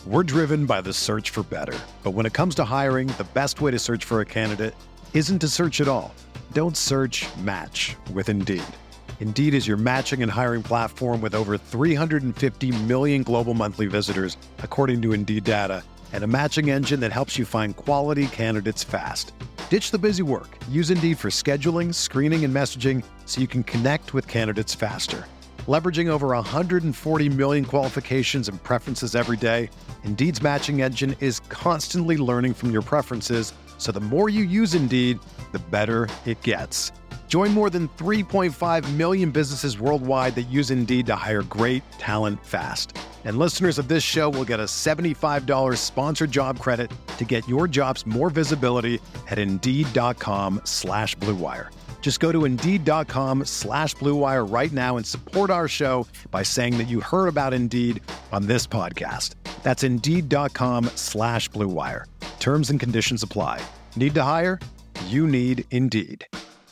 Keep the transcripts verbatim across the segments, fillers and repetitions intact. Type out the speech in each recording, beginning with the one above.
We're driven by the search for better. But when it comes to hiring, the best way to search for a candidate isn't to search at all. Don't search, match with Indeed. Indeed is your matching and hiring platform with over three hundred fifty million global monthly visitors, according to Indeed data, and a matching engine that helps you find quality candidates fast. Ditch the busy work. Use Indeed for scheduling, screening, and messaging so you can connect with candidates faster. Leveraging over one hundred forty million qualifications and preferences every day, Indeed's matching engine is constantly learning from your preferences, so the more you use Indeed, the better it gets. Join more than three point five million businesses worldwide that use Indeed to hire great talent fast. And listeners of this show will get a seventy-five dollars sponsored job credit to get your jobs more visibility at Indeed.com slash Blue Wire. Just go to Indeed.com slash Blue Wire right now and support our show by saying that you heard about Indeed on this podcast. That's Indeed.com slash Blue Wire. Terms and conditions apply. Need to hire? You need Indeed.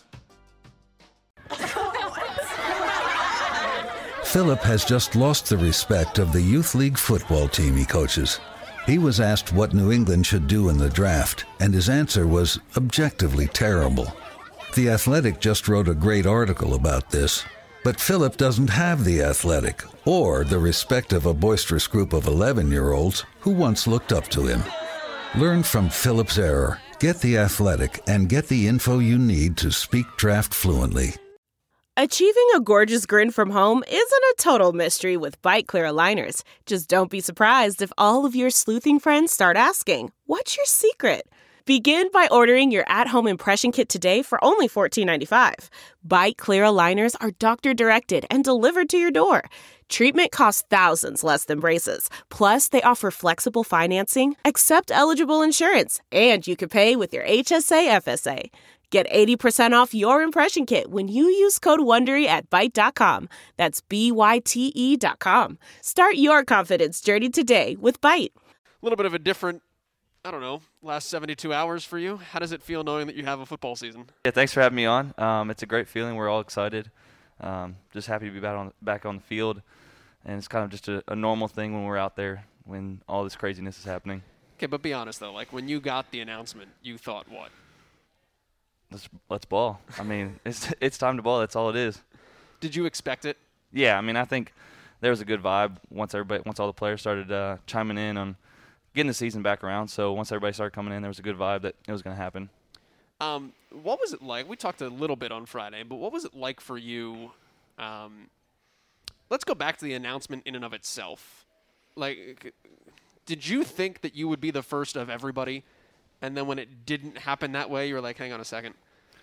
Philip has just lost the respect of the youth league football team he coaches. He was asked what New England should do in the draft, and his answer was objectively terrible. The Athletic just wrote a great article about this, but Philip doesn't have The Athletic or the respect of a boisterous group of eleven-year-olds who once looked up to him. Learn from Philip's error. Get The Athletic and get the info you need to speak draft fluently. Achieving a gorgeous grin from home isn't a total mystery with Byte Clear aligners. Just don't be surprised if all of your sleuthing friends start asking, "What's your secret?" Begin by ordering your at-home impression kit today for only fourteen ninety-five. Byte Clear aligners are doctor-directed and delivered to your door. Treatment costs thousands less than braces. Plus, they offer flexible financing, accept eligible insurance, and you can pay with your H S A F S A. Get eighty percent off your impression kit when you use code WONDERY at Byte dot com. That's B Y T E dot com. Start your confidence journey today with Byte. A little bit of a different, I don't know, last seventy-two hours for you. How does it feel knowing that you have a football season? Yeah, thanks for having me on. Um, it's a great feeling. We're all excited. Um, just happy to be back on, back on the field. And it's kind of just a, a normal thing when we're out there when all this craziness is happening. Okay, but be honest, though. Like, when you got the announcement, you thought what? Let's let's ball. I mean, it's it's time to ball. That's all it is. Did you expect it? Yeah, I mean, I think there was a good vibe once everybody, once all the players started uh, chiming in on getting the season back around. So once everybody started coming in, there was a good vibe that it was going to happen. Um, what was it like? We talked a little bit on Friday, but what was it like for you? Um, let's go back to the announcement in and of itself. Like, did you think that you would be the first of everybody? And then when it didn't happen that way, you were like, hang on a second.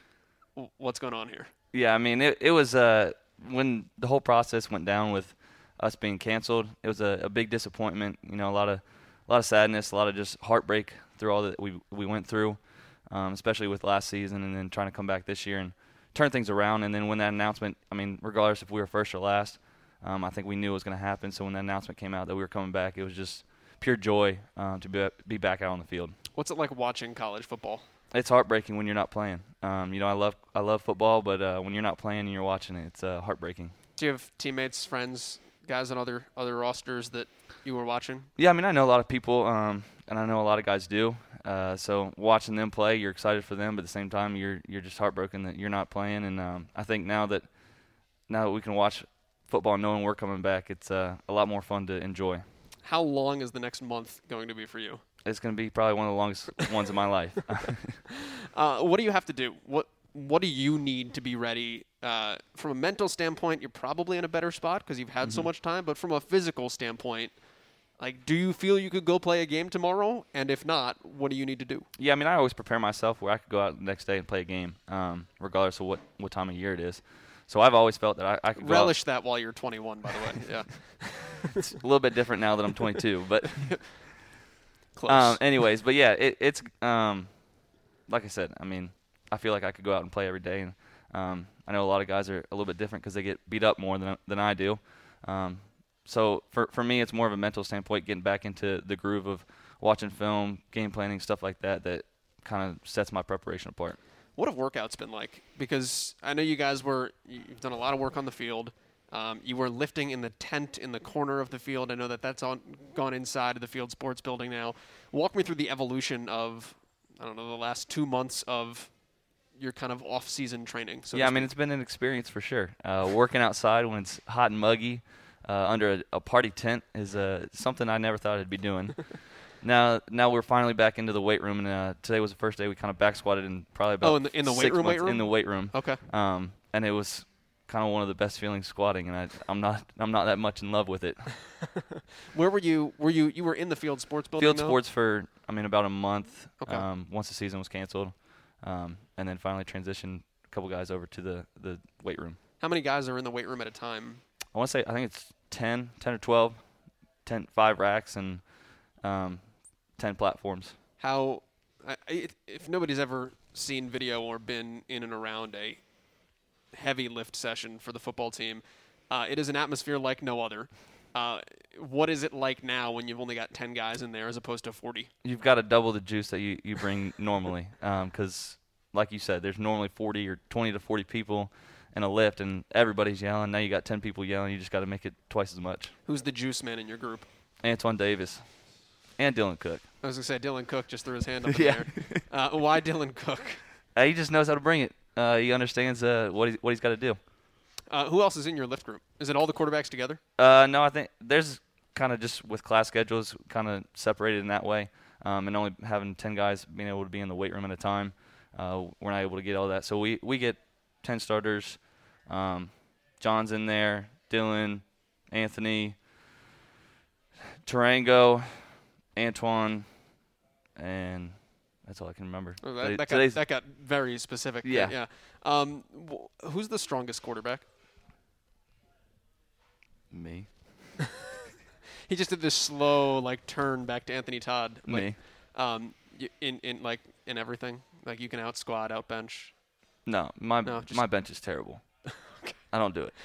What's going on here? Yeah, I mean, it, it was uh, when the whole process went down with us being canceled, it was a, a big disappointment. You know, a lot of a lot of sadness, a lot of just heartbreak through all that we we went through, um, especially with last season and then trying to come back this year and turn things around. And then when that announcement, I mean, regardless if we were first or last, um, I think we knew it was going to happen. So when that announcement came out that we were coming back, it was just pure joy um, to be, be back out on the field. What's it like watching college football? It's heartbreaking when you're not playing. Um, you know, I love I love football, but uh, when you're not playing and you're watching it, it's uh, heartbreaking. Do you have teammates, friends, guys on other other rosters that you were watching? Yeah, I mean, I know a lot of people, um, and I know a lot of guys do. Uh, so watching them play, you're excited for them, but at the same time, you're you're just heartbroken that you're not playing. And um, I think now that now that we can watch football knowing we're coming back, it's uh, a lot more fun to enjoy. How long is the next month going to be for you? It's going to be probably one of the longest ones of my life. uh, what do you have to do? What What do you need to be ready? Uh, from a mental standpoint, you're probably in a better spot because you've had mm-hmm. so much time. But from a physical standpoint, like, do you feel you could go play a game tomorrow? And if not, what do you need to do? Yeah, I mean, I always prepare myself where I could go out the next day and play a game, um, regardless of what, what time of year it is. So I've always felt that I, I could relish go out. that while you're twenty-one, by the way. Yeah, it's a little bit different now that I'm twenty-two, but close. Um, anyways, but yeah, it, it's um, like I said. I mean, I feel like I could go out and play every day, and um, I know a lot of guys are a little bit different because they get beat up more than than I do. Um, so for for me, it's more of a mental standpoint, getting back into the groove of watching film, game planning, stuff like that. That kind of sets my preparation apart. What have workouts been like? Because I know you guys were, you've done a lot of work on the field. Um, you were lifting in the tent in the corner of the field. I know that that's on, gone inside of the Field Sports Building now. Walk me through the evolution of, I don't know, the last two months of your kind of off-season training. So yeah, I mean, it's been an experience for sure. Uh, working outside when it's hot and muggy uh, under a, a party tent is uh, something I never thought I'd be doing. now now we're finally back into the weight room, and uh, today was the first day we kind of back squatted in probably about oh, in the, in the six weight room, months weight room? in the weight room. Okay. Um, and it was kind of one of the best feelings squatting, and I, I'm not I'm not that much in love with it. Where were you? Were you you were in the Field Sports Building? Field though? Sports for I mean about a month. Okay. Um, once the season was canceled, um, and then finally transitioned a couple guys over to the, the weight room. How many guys are in the weight room at a time? I want to say I think it's ten, ten or twelve, ten, five racks and um, ten platforms. How, I, I- if nobody's ever seen video or been in and around a heavy lift session for the football team, uh, it is an atmosphere like no other. Uh, what is it like now when you've only got ten guys in there as opposed to forty? You've got to double the juice that you, you bring normally because, like you said, there's normally forty or twenty to forty people in a lift, and everybody's yelling. Now you got ten people yelling. You just got to make it twice as much. Who's the juice man in your group? Antoine Davis and Dylan Cook. I was going to say Dylan Cook just threw his hand up in Yeah. there. Uh, why Dylan Cook? Uh, he just knows how to bring it. Uh, he understands uh, what he's, what he's got to do. Uh, who else is in your lift group? Is it all the quarterbacks together? Uh, no, I think there's kind of just with class schedules kind of separated in that way, um, and only having ten guys being able to be in the weight room at a time, uh, we're not able to get all that. So we, we get ten starters. Um, John's in there, Dylan, Anthony, Tarango, Antoine, and that's all I can remember. Oh, that, Today- that, got, today's- that got very specific. Yeah. yeah. Um, wh- who's the strongest quarterback? me. He just did this slow like turn back to Anthony Todd. Like, Me. Um, y- in in like in everything, like you can out squat, out bench. No, my No, just- my bench is terrible. I don't do it.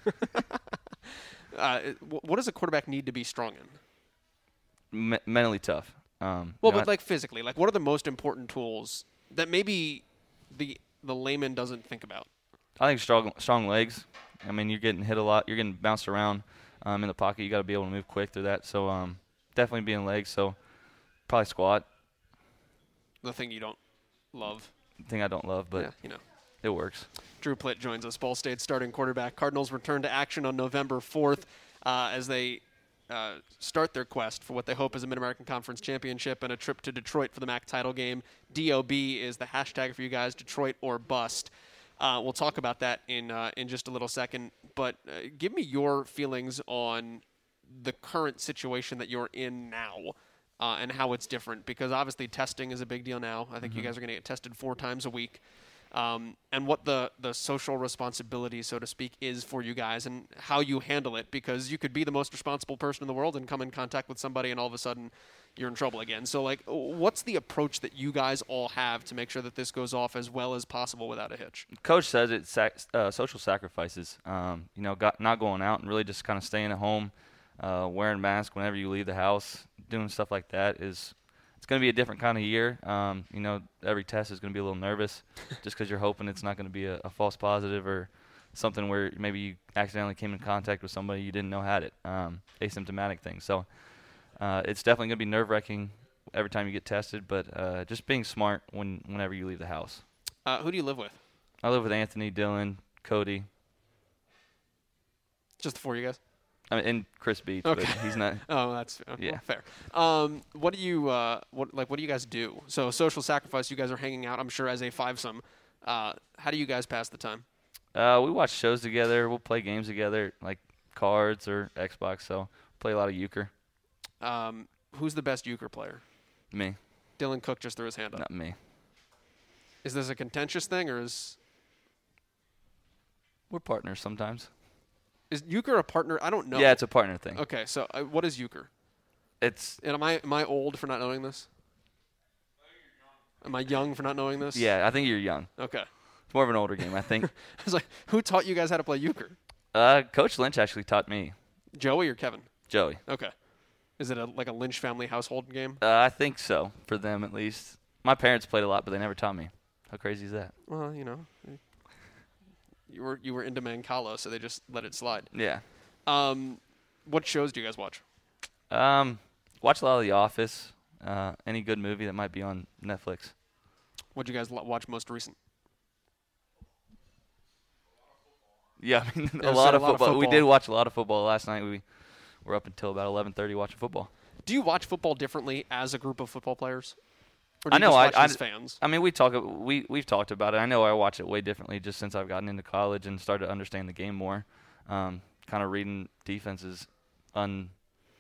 Uh, it- wh- what does a quarterback need to be strong in? Me- mentally tough. Um, Well, you know, but like physically, like what are the most important tools that maybe the the layman doesn't think about? I think strong strong legs. I mean, you're getting hit a lot. You're getting bounced around um, in the pocket. You got to be able to move quick through that. So um, definitely being legs. So probably squat. The thing you don't love. Thing I don't love, but yeah, you know. it works. Drew Plitt joins us, Ball State starting quarterback. Cardinals return to action on November fourth uh, as they uh, start their quest for what they hope is a Mid-American Conference championship and a trip to Detroit for the M A C title game. D O B is the hashtag for you guys, Detroit or bust. Uh, we'll talk about that in uh, in just a little second. But uh, give me your feelings on the current situation that you're in now uh, and how it's different. Because obviously testing is a big deal now. I think Mm-hmm. you guys are going to get tested four times a week. Um, and what the, the social responsibility, so to speak, is for you guys and how you handle it, because you could be the most responsible person in the world and come in contact with somebody and all of a sudden you're in trouble again. So, like, what's the approach that you guys all have to make sure that this goes off as well as possible without a hitch? Coach says it's sac- uh, social sacrifices. Um, you know, got, not going out and really just kind of staying at home, uh, wearing masks whenever you leave the house, doing stuff like that is – it's going to be a different kind of year. Um, you know, every test is going to be a little nervous just because you're hoping it's not going to be a, a false positive or something where maybe you accidentally came in contact with somebody you didn't know had it, um, asymptomatic thing. So uh, it's definitely going to be nerve-wracking every time you get tested, but uh, just being smart when whenever you leave the house. Uh, who do you live with? I live with Anthony, Dylan, Cody, Just the four of you guys? I mean, and Chris Beach, Okay. but he's not. Oh, that's uh, Yeah. well, fair. Um, what do you uh, what like? What do you guys do? So social sacrifice. You guys are hanging out, I'm sure, as a fivesome. Uh, how do you guys pass the time? Uh, we watch shows together. We'll play games together, like cards or Xbox. So play a lot of euchre. Um, who's the best euchre player? Me, Dylan Cook just threw his hand up. not me. Is this a contentious thing, or is We're partners sometimes. is euchre a partner? I don't know. Yeah, it's a partner thing. Okay, so uh, what is euchre? It's And am I am I old for not knowing this? Am I young for not knowing this? yeah. I think you're young. Okay. It's more of an older game, I think. I was like, who taught you guys how to play euchre? uh, Coach Lynch actually taught me. Joey or Kevin? Joey. Okay. Is it a like a Lynch family household game? Uh, I think so, for them at least. My parents played a lot, but they never taught me. How crazy is that? Well, you know, you were you were into Mancala, so they just let it slide. Yeah. Um, what shows do you guys watch? Um, watch a lot of The Office. Uh, any good movie that might be on Netflix. What did you guys lo- watch most recent? Yeah, I mean, Yeah, a, so lot, a of lot of football. We football. did watch a lot of football last night. We were up until about eleven thirty watching football. Do you watch football differently as a group of football players? Or do I you know. just I, watch I as fans? I mean, we talk. We we've talked about it. I know I watch it way differently just since I've gotten into college and started to understand the game more. Um, kind of reading defenses, un.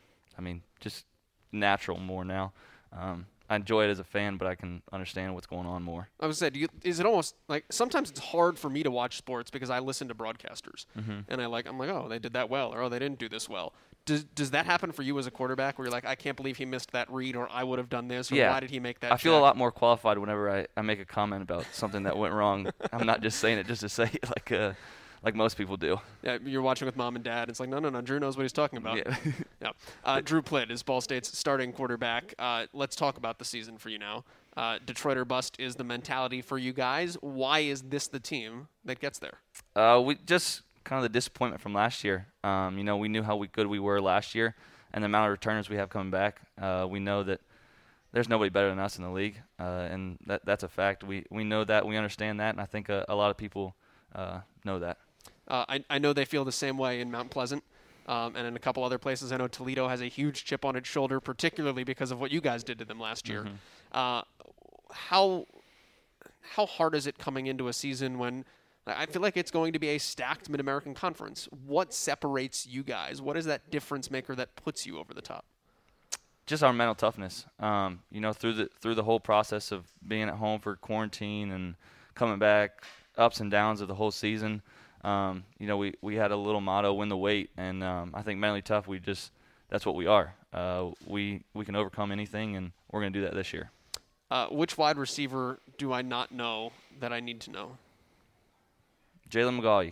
I mean, just natural more now. Um, I enjoy it as a fan, but I can understand what's going on more. I was saying, do you, is it almost like sometimes it's hard for me to watch sports because I listen to broadcasters Mm-hmm. and I like I'm like, oh, they did that well, or oh, they didn't do this well. Does does that happen for you as a quarterback, where you're like, I can't believe he missed that read, or I would have done this, or Yeah. why did he make that? I feel check? a lot more qualified whenever I, I make a comment about something that went wrong. I'm not just saying it just to say it like uh, like most people do. Yeah, you're watching with mom and dad. It's like, no, no, no. Drew knows what he's talking about. Yeah. Yeah. Uh, Drew Plitt is Ball State's starting quarterback. Uh, let's talk about the season for you now. Uh, Detroit or bust is the mentality for you guys. Why is this the team that gets there? Uh, we just kind of the disappointment from last year. Um, you know, we knew how we good we were last year, and the amount of returners we have coming back. Uh, we know that there's nobody better than us in the league, uh, and that that's a fact. We we know that, we understand that, and I think a, a lot of people uh, know that. Uh, I, I know they feel the same way in Mount Pleasant um, and in a couple other places. I know Toledo has a huge chip on its shoulder, particularly because of what you guys did to them last year. Mm-hmm. Uh, how how hard is it coming into a season when I feel like it's going to be a stacked Mid-American Conference? What separates you guys? What is that difference maker that puts you over the top? Just our mental toughness. Um, you know, through the through the whole process of being at home for quarantine and coming back, ups and downs of the whole season. Um, you know, we, we had a little motto, win the weight, and um, I think mentally tough, we just that's what we are. Uh, we we can overcome anything, and we're going to do that this year. Uh, which wide receiver do I not know that I need to know? Jalen McGaughy.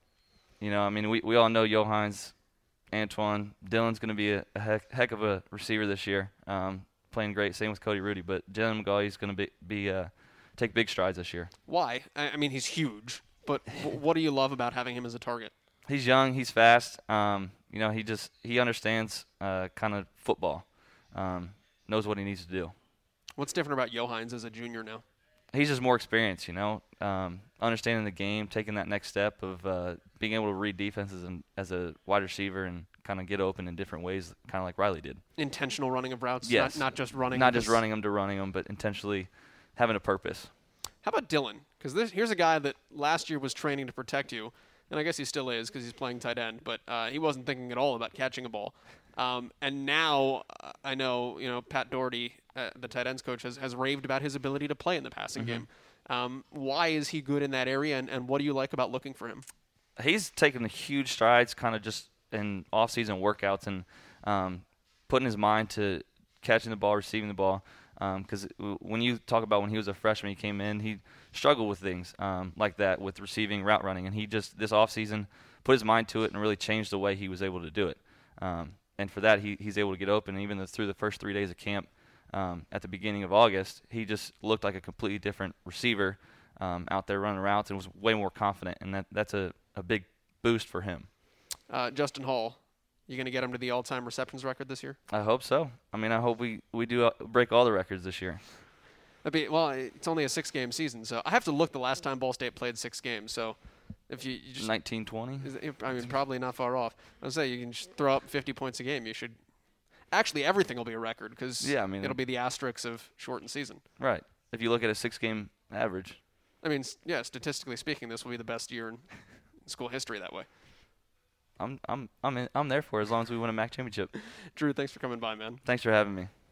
You know, I mean, we, we all know Johans, Antoine. Dylan's going to be a, a heck, heck of a receiver this year, um, playing great. Same with Cody Rudy, but Jalen McGaughy's going to be, be uh, take big strides this year. Why? I, I mean, he's huge, but w- what do you love about having him as a target? He's young. He's fast. Um, you know, he just he understands uh, kind of football, um, knows what he needs to do. What's different about Johans as a junior now? He's just more experienced, you know, um, understanding the game, taking that next step of uh, being able to read defenses and, as a wide receiver and kind of get open in different ways, kind of like Riley did. Intentional running of routes, Yes. not, not just running. Not just this- running them to running them, but intentionally having a purpose. How about Dylan? Because here's a guy that last year was training to protect you, and I guess he still is because he's playing tight end, but uh, he wasn't thinking at all about catching a ball. Um, and now uh, I know, you know, Pat Doherty, uh, the tight ends coach, has, has raved about his ability to play in the passing Mm-hmm. game. Um, why is he good in that area, and, and what do you like about looking for him? He's taken huge strides kind of just in off-season workouts and um, putting his mind to catching the ball, receiving the ball. Because um, when you talk about when he was a freshman, he came in, he struggled with things um, like that with receiving, route running. And he just, this offseason, put his mind to it and really changed the way he was able to do it. Um, and for that, he, he's able to get open. And even the, through the first three days of camp um, at the beginning of August, he just looked like a completely different receiver um, out there running routes and was way more confident. And that, that's a, a big boost for him. Uh, Justin Hall, you going to get him to the all-time receptions record this year? I hope so. I mean, I hope we, we do break all the records this year. That'd be, well, it's only a six-game season, so I have to look the last time Ball State played six games. So if you, you just nineteen twenty? is it- I mean, probably not far off. I would say you can just throw up fifty points a game. You should actually everything will be a record because Yeah, I mean- it'll be the asterisks of shortened season. Right. If you look at a six-game average. I mean, s- yeah, statistically speaking, this will be the best year in school history that way. I'm I'm I'm in, I'm there for it as long as we win a M A C championship. Drew, thanks for coming by, man. Thanks for having me.